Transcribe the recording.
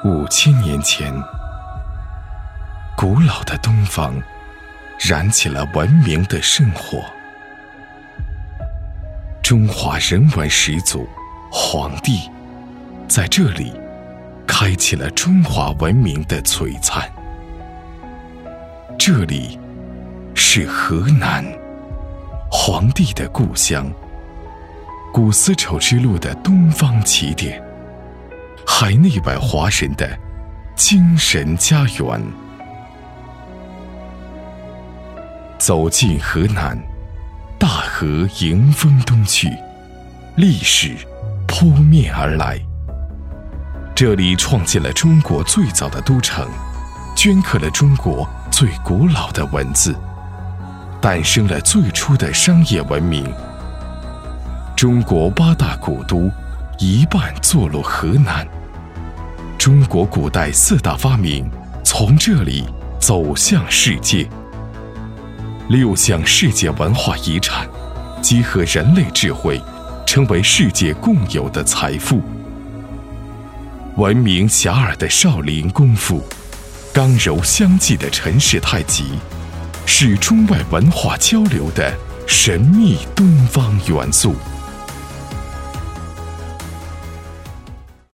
5000年前，古老的东方燃起了文明的圣火。中华人文始祖黄帝在这里开启了中华文明的璀璨。这里是河南，黄帝的故乡，古丝绸之路的东方起点，海内外华人的精神家园。走进河南，大河迎风东去，历史扑面而来。这里创建了中国最早的都城，镌刻了中国最古老的文字，诞生了最初的商业文明。中国8大古都一半坐落河南，中国古代4大发明从这里走向世界。6项世界文化遗产集合人类智慧，成为世界共有的财富。闻名遐迩的少林功夫，刚柔相济的陈氏太极，是中外文化交流的神秘东方元素。